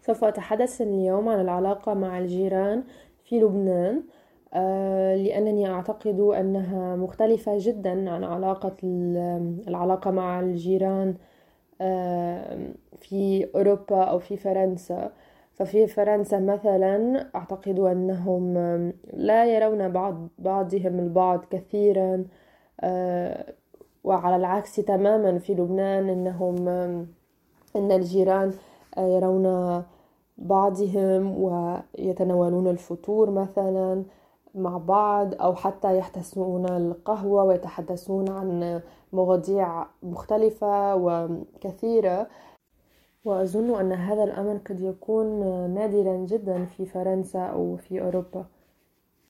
سوف أتحدث اليوم عن العلاقة مع الجيران في لبنان. لأنني أعتقد أنها مختلفة جدا عن العلاقة مع الجيران في أوروبا أو في فرنسا. ففي فرنسا مثلا أعتقد أنهم لا يرون بعضهم البعض كثيرا. وعلى العكس تماما في لبنان إن الجيران يرون بعضهم ويتناولون الفطور مثلا مع بعض، أو حتى يحتسون القهوة ويتحدثون عن مواضيع مختلفة وكثيرة. وأظن أن هذا الأمر قد يكون نادرا جدا في فرنسا أو في أوروبا.